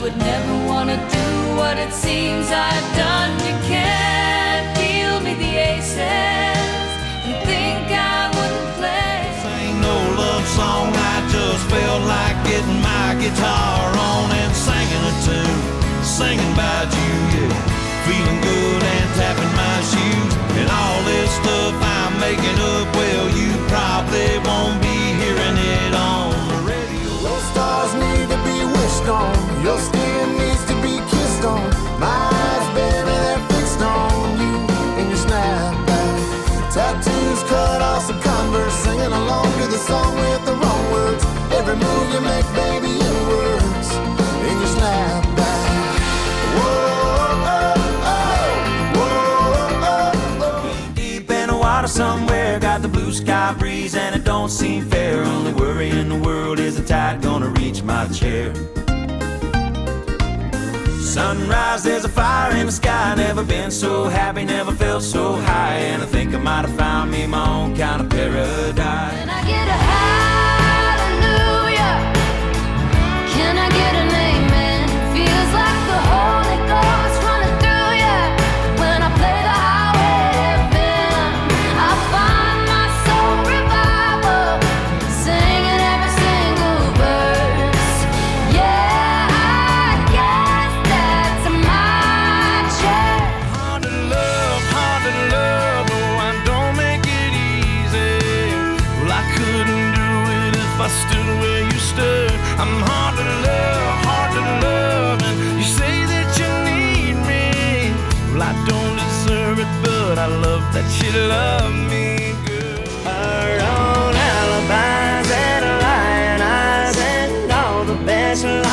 would never want to do what it seems I've done. You can't deal me the aces and think I wouldn't play. This ain't no love song, I just felt like getting my guitar on and singing a tune, singing about you, yeah. Feeling good and tapping my shoes. And all this stuff I'm making up, well, you probably won't be hearing it on the radio. Your stars need to be wished on. Your skin needs to be kissed on. My eyes, baby, they're fixed on you and your snapback. Tattoos cut off some Converse, singing along to the song with the wrong words. Every move you make, baby, it works in your snapback. Whoa. Somewhere, got the blue sky breeze and it don't seem fair. Only worry in the world is the tide gonna reach my chair. Sunrise, there's a fire in the sky. Never been so happy, never felt so high. And I think I might have found me my own kind of paradise. Can I get a hallelujah? Can I get an amen? Feels like the Holy Ghost running through ya when I play the I stood where you stood. I'm hard to love, and you say that you need me. Well, I don't deserve it, but I love that you love me good. Our own alibis and lion eyes and all the best